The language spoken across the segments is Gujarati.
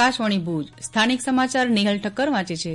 આકાશવાણી ભુજ સ્થાનિક સમાચાર નેહલ ઠક્કર વાંચે છે.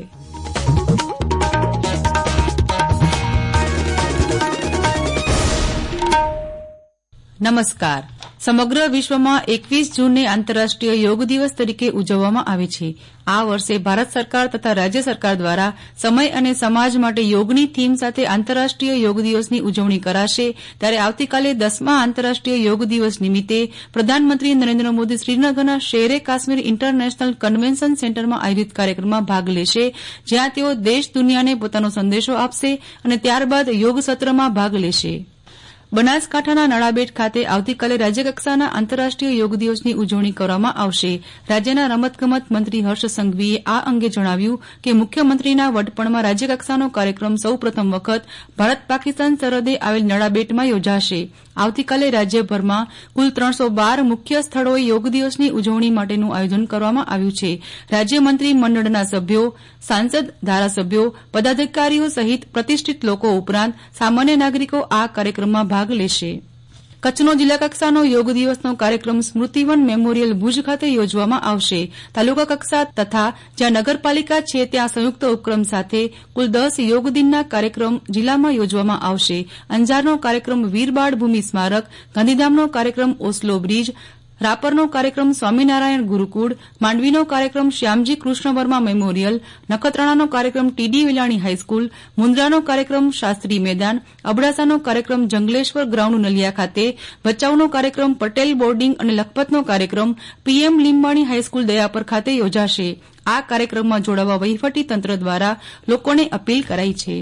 નમસ્કાર. સમગ્ર વિશ્વમાં 21 જૂનને આંતરરાષ્ટ્રીય યોગ દિવસ તરીકે ઉજવવામાં આવે છે. આ વર્ષે ભારત સરકાર તથા રાજ્ય સરકાર દ્વારા સમય અને સમાજ માટે યોગની થીમ સાથે આંતરરાષ્ટ્રીય યોગ દિવસની ઉજવણી કરાશે. ત્યારે આવતીકાલે 10મા આંતરરાષ્ટ્રીય યોગ દિવસ નિમિત્તે પ્રધાનમંત્રી નરેન્દ્ર મોદી શ્રીનગરના શેરે કાશ્મીર ઇન્ટરનેશનલ કન્વેન્શન સેન્ટરમાં આયોજિત કાર્યક્રમમાં ભાગ લેશે, જ્યાં તેઓ દેશ દુનિયાને પોતાનો સંદેશો આપશે અને ત્યારબાદ યોગ સત્રમાં ભાગ લેશે. બનાસકાંઠાના નળાબેટ ખાતે આવતીકાલે રાજ્યકક્ષાના આંતરરાષ્ટ્રીય યોગ દિવસની ઉજવણી કરવામાં આવશે. રાજ્યના રમતગમત મંત્રી હર્ષ સંઘવીએ આ અંગે જણાવ્યું કે મુખ્યમંત્રીના વડપણમાં રાજ્યકક્ષાનો કાર્યક્રમ સૌ પ્રથમ વખત ભારત પાકિસ્તાન સરહદે આવેલ નળાબેટમાં યોજાશે. આવતીકાલે રાજ્યભરમાં કુલ 312 મુખ્ય સ્થળોએ યોગ દિવસની ઉજવણી માટેનું આયોજન કરવામાં આવ્યું છે. રાજ્યમંત્રી મંડળના સભ્યો, સાંસદ, ધારાસભ્યો, પદાધિકારીઓ સહિત પ્રતિષ્ઠિત લોકો ઉપરાંત સામાન્ય નાગરિકો આ કાર્યક્રમમાં ભાગ લેશે. કચ્છનો જિલ્લા કક્ષાનો યોગ દિવસનો કાર્યક્રમ સ્મૃતિવન મેમોરિયલ ભુજ ખાતે યોજવામાં આવશે. તાલુકા કક્ષા તથા જ્યાં નગરપાલિકા છે ત્યાં સંયુક્ત ઉપક્રમ સાથે કુલ 10 યોગ દિનના કાર્યક્રમ જિલ્લામાં યોજવામાં આવશે. અંજારનો કાર્યક્રમ વીર બાળ ભૂમિ સ્મારક, ગાંધીધામનો કાર્યક્રમ ઓસ્લો બ્રિજ, રાપરનો કાર્યક્રમ સ્વામિનારાયણ ગુરુકુળ, માંડવીનો કાર્યક્રમ શ્યામજી કૃષ્ણ વર્મા મેમોરિયલ, નખત્રાણાનો કાર્યક્રમ ટીડી વિલાણી હાઈસ્કૂલ, મુન્દ્રાનો કાર્યક્રમ શાસ્ત્રી મેદાન, અબડાસાનો કાર્યક્રમ જંગલેશ્વર ગ્રાઉન્ડ નલિયા ખાતે, ભચાઉનો કાર્યક્રમ પટેલ બોર્ડિંગ અને લખપતનો કાર્યક્રમ પીએમ લીંબાણી હાઈસ્કૂલ દયાપર ખાતે યોજાશે. આ કાર્યક્રમમાં જોડાવા વહીવટી તંત્ર દ્વારા લોકોને અપીલ કરાઈ છે.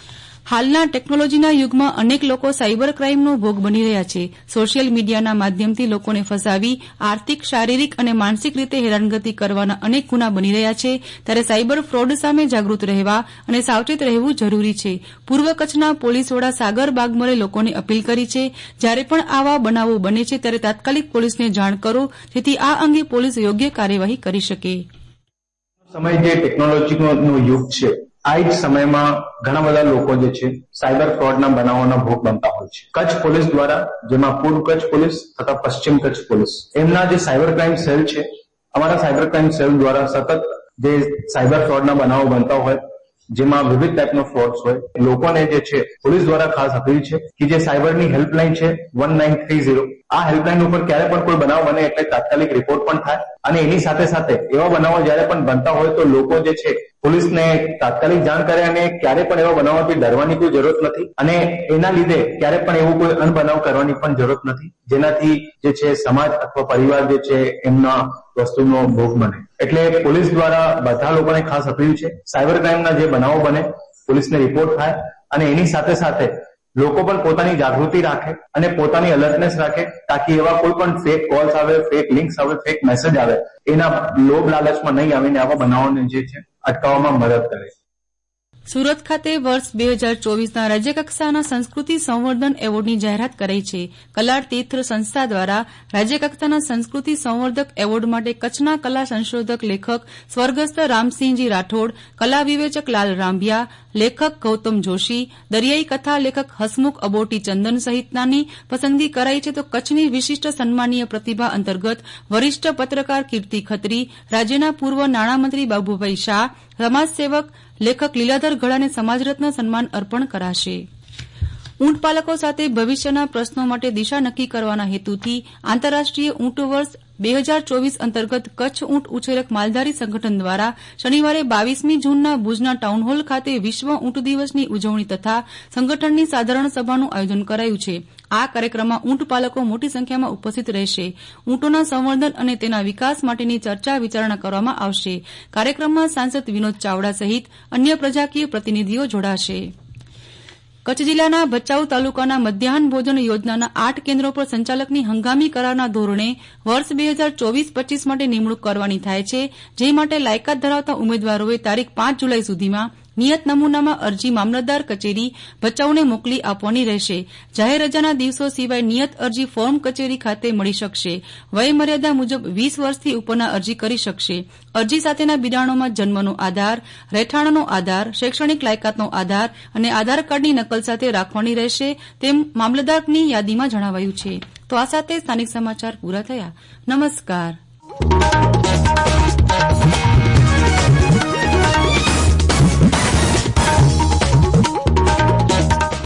હાલના ટેકનોલોજીના યુગમાં અનેક લોકો સાયબર ક્રાઇમનો ભોગ બની રહ્યા છે. સોશિયલ મીડિયાના માધ્યમથી લોકોને ફસાવી આર્થિક, શારીરિક અને માનસિક રીતે હેરાનગતિ કરવાના અનેક ગુના બની રહ્યા છે. ત્યારે સાયબર ફ્રોડ સામે જાગૃત રહેવા અને સાવચેત રહેવું જરૂરી છે. પૂર્વ કચ્છના પોલીસ વડા સાગર બાગમરે લોકોને અપીલ કરી છે, જ્યારે પણ આવા બનાવો બને છે ત્યારે તાત્કાલિક પોલીસને જાણ કરો, જેથી આ અંગે પોલીસ યોગ્ય કાર્યવાહી કરી શકે. સમય જે ટેકનોલોજીનો યુગ છે, આ જ સમયમાં ઘણા બધા લોકો જે છે સાયબર ફ્રોડના બનાવોના ભોગ બનતા હોય છે. કચ્છ પોલીસ દ્વારા, જેમાં પૂર્વ કચ્છ પોલીસ તથા પશ્ચિમ કચ્છ પોલીસ, એમના જે સાયબર ક્રાઇમ સેલ છે, અમારા સાયબર ક્રાઇમ સેલ દ્વારા સતત જે સાયબર ફ્રોડના બનાવો બનતા હોય, જેમાં વિવિધ ટાઈપનો ફ્રોડ્સ હોય, લોકોને જે છે પોલીસ દ્વારા ખાસ અપીલ છે કે જે સાયબરની હેલ્પલાઇન છે 1930, આ હેલ્પલાઇન ઉપર ક્યારે પણ કોઈ બનાવ બને એટલે તાત્કાલિક રિપોર્ટ પણ થાય. અને એની સાથે સાથે એવા બનાવો જયારે પણ બનતા હોય તો લોકો જે છે પોલીસને તાત્કાલિક જાણ કરે અને ક્યારે પણ એવા બનાવોથી ડરવાની કોઈ જરૂરત નથી અને એના લીધે ક્યારે પણ એવું કોઈ અનબનાવ કરવાની પણ જરૂરત નથી, જેનાથી જે છે સમાજ અથવા પરિવાર જે છે એમના વસ્તુનો ભોગ બને. એટલે પોલીસ દ્વારા બધા લોકોને ખાસ અપીલ છે, સાયબર ક્રાઇમના જે બનાવો બને પોલીસને રિપોર્ટ થાય અને એની સાથે સાથે લોકો પણ પોતાની જાગૃતિ રાખે અને પોતાની અલર્ટનેસ રાખે, તાકી એવા કોઈ પણ ફેક કોલ્સ આવે, ફેક લિંક્સ આવે, ફેક મેસેજ આવે, એના લોભ લાલચમાં નહીં આવીને આવા બનાવોને જે છે અટકાવવામાં મદદ કરે. સુરત ખાતે વર્ષ 2024ના રાજ્યકક્ષાના સંસ્કૃતિ સંવર્ધન એવોર્ડની જાહેરાત કરાઈ છે. કલા તીર્થ સંસ્થા દ્વારા રાજ્યકક્ષાના સંસ્કૃતિ સંવર્ધક એવોર્ડ માટે કચ્છના કલા સંશોધક લેખક સ્વર્ગસ્થ રામસિંહજી રાઠોડ, કલા વિવેચક લાલ રાંભિયા, લેખક ગૌતમ જોશી, દરિયાઈ કથા લેખક હસમુખ અબોટી ચંદન સહિતનાની પસંદગી કરાઈ છે. તો કચ્છની વિશિષ્ટ સન્માનીય પ્રતિભા અંતર્ગત વરિષ્ઠ પત્રકાર કીર્તિ ખત્રી, રાજ્યના પૂર્વ નાણામંત્રી બાબુભાઈ શાહ, સમાજસેવક લેખક લીલાધર ગળાને સમાજરત્ન સન્માન અર્પણ કરાશે. ઊંટ પાલકો સાથે ભવિષ્યના પ્રશ્નો માટે દિશા નક્કી કરવાના હેતુથી આંતરરાષ્ટ્રીય ઊંટ વર્ષ 2024 અંતર્ગત કચ્છ ઊંટ ઉછેરક માલધારી સંગઠન દ્વારા શનિવારે 22મી જૂનના ભુજના ટાઉનહોલ ખાતે વિશ્વ ઊંટ દિવસની ઉજવણી તથા સંગઠનની સાધારણ સભાનું આયોજન કરાયું છે. આ કાર્યક્રમમાં ઊંટ પાલકો મોટી સંખ્યામાં ઉપસ્થિત રહેશે. ઊંટોના સંવર્ધન અને તેના વિકાસ માટેની ચર્ચા વિચારણા કરવામાં આવશે. કાર્યક્રમમાં સાંસદ વિનોદ ચાવડા સહિત અન્ય પ્રજાકીય પ્રતિનિધિઓ જોડાશે. કચ્છ જિલ્લાના ભચાઉ તાલુકાના મધ્યાહન ભોજન યોજનાના 8 કેન્દ્રો પર સંચાલકની હંગામી કરારના ધોરણે વર્ષ 2024-25 માટે નિમણૂક કરવાની થાય છે, જે માટે લાયકાત ધરાવતા ઉમેદવારોએ તારીખ 5 જુલાઈ સુધીમાં નિયત નમૂનામાં અરજી મામલતદાર કચેરી ભચાઉને મોકલી આપવાની રહેશે. જાહેર રજાના દિવસો સિવાય નિયત અરજી ફોર્મ કચેરી ખાતે મળી શકશે. વય મર્યાદા મુજબ 20 વર્ષથી ઉપરના અરજી કરી શકશે. અરજી સાથેના બિડાણોમાં જન્મનો આધાર, રહેઠાણનો આધાર, શૈક્ષણિક લાયકાતનો આધાર અને આધાર કાર્ડની નકલ સાથે રાખવાની રહેશે, તેમ મામલતદારની યાદીમાં જણાવાયું છે. તો આ સાથે સ્થાનિક સમાચાર પૂરા થયા. નમસ્કાર.